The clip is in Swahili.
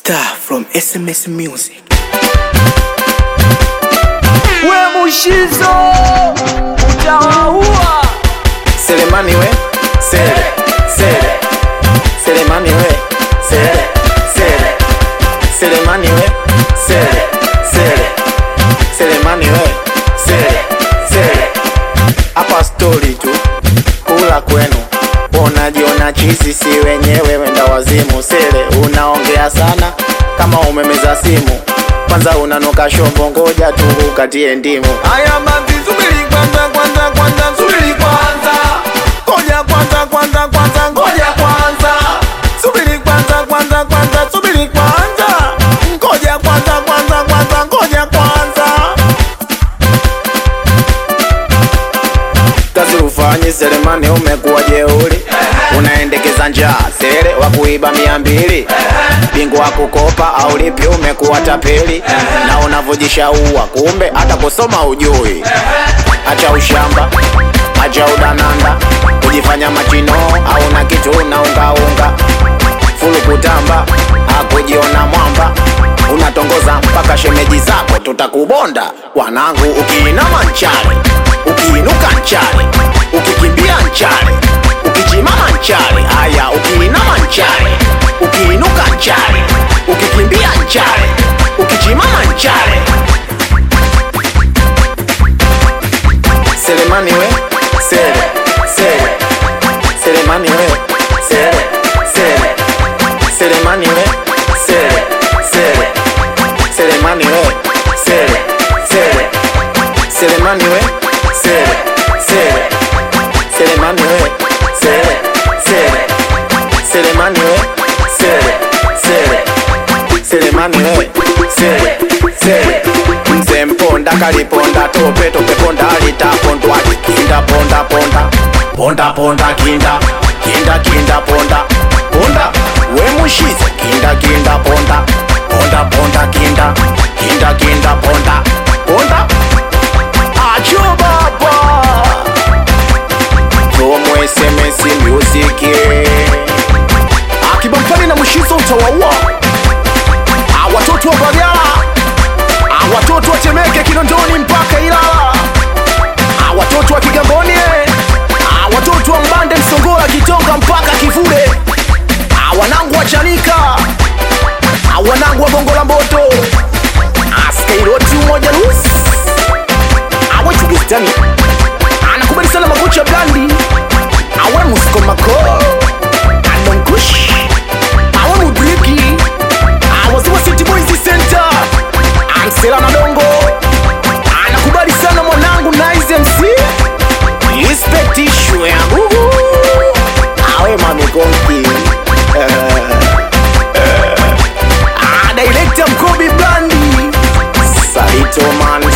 Star from SMS Music. We Mushizo utawaua. Selemani we, Selemani we, Selemani we, Selemani we, hapa story tu, kula kwenu. Unajiona chizi si wenyewe wenda wazimu. Sele unaongea sana kama umemeza simu. Kwanza unanuka shombo, ngoja tu ukatie ndimu. Aya mazi subiri kwanza subiri kwanza. Ngoja kwanza ngoja kwanza. Subiri kwanza subiri kwanza. Ngoja kwanza ngoja kwanza. Kazi ufanye Selemani, umekuwa jeuri. Unaendekeza njaa, sere wa kuiba 200. Bingu wa kukopa au lipi, umekuwa tapeli. Na unavojishaua kumbe hata kusoma ujui. Acha ushamba, acha udananda, kujifanya machino au na kitu na unga. Fulu kutamba, hakujiona mwamba. Unatongoza mpaka shemeji zako tutakubonda. Wanangu ukiinama nchale, ukiinuka nchale, ukikimbia nchale, ukichimama nchale. Haya ukiinama nchale, ukiinuka nchale, ukikimbia nchale, ukichimama nchale. Selemani we, Selemani we, Selemani we, Selemani we, Selemani we, Selemani we, Selemani we, Selemani we, Mzee mponda kaliponda, tope ponda litapondwa. Kinda ponda kinda ponda. We Mushizo kinda ponda kinda ponda. Acho baba from SMS Music. Akibampani na Mushizo utawaua. Watoto wa Bagala, watoto wa Temeke, Kinondoni mpaka Ilala, watoto wa Kigamboni, watoto wa Mbande, Msongola, Kitonga mpaka Kivule, wanangu wa Chanika, wanangu wa Gongo la Mboto, Skyroad moja loose. Awe Chugistani anakubali sana makocha Blandi. Awe Muskomako Anonkush. Awe Mubriki. Waziwa City Boys Center. Ansela na Dongo anakubali sana mwanangu Nice MC. Respect issue ya Gugu. Awe mami konki. Director Mkobi Blandi. Salito man.